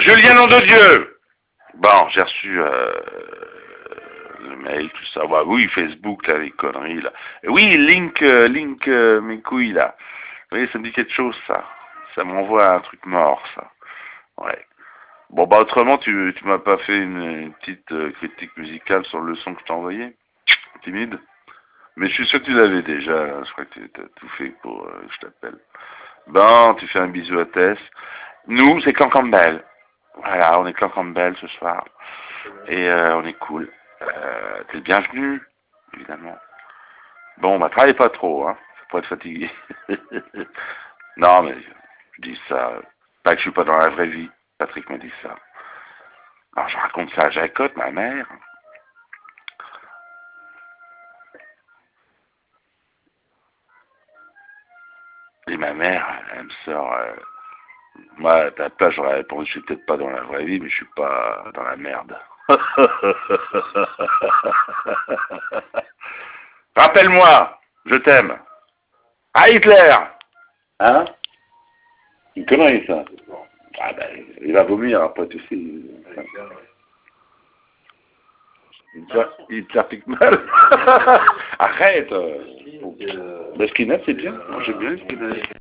Julien, nom de Dieu. Bon, j'ai reçu le mail, tout ça. Bah, oui, Facebook, là, les conneries, là. Et oui, link, mes couilles, là. Oui, ça me dit quelque chose, ça. Ça m'envoie un truc mort, ça. Ouais. Bon, bah, autrement, tu m'as pas fait une petite critique musicale sur le son que je t'ai envoyé? Timide? Mais je suis sûr que tu l'avais déjà, là. Je crois que tu as tout fait pour que je t'appelle. Bon, tu fais un bisou à Tess. Nous, c'est Clan Campbell. Voilà, on est Clan Campbell ce soir. Et on est cool. T'es le bienvenu, évidemment. Bon, bah, travaille pas trop, hein. Faut pas être fatigué. Non, mais je dis ça. Pas que je suis pas dans la vraie vie. Patrick m'a dit ça. Alors, je raconte ça à Jacotte, ma mère. Et ma mère, elle me sort... moi, à ta place, j'aurais répondu, je suis peut-être pas dans la vraie vie, mais je suis pas dans la merde. Rappelle-moi, je t'aime. À Hitler. Hein? Une connerie, ça. Ah ben, il va vomir après, tu sais. Il te pique mal. Arrête. Mais Skinhead, c'est bien. Moi, j'aime bien Skinhead.